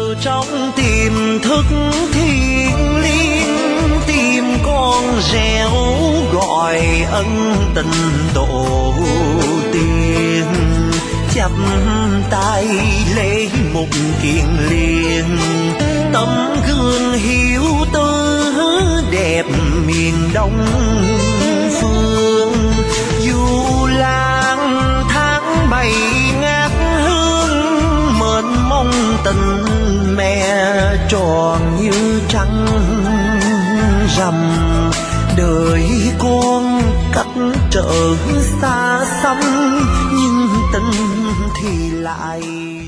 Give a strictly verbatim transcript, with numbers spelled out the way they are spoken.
trong tiềm thức thiêng liêng, tim con réo gọi ân tình tổ tiên. Chắp tay lấy một kiền liền, tấm gương hiếu tử đẹp miền Đông phương. Dù lang tháng bảy ngát hương, mến mong tình mẹ tròn như trăng rằm. Đời con cách trở xa xăm, nhưng tình thì lại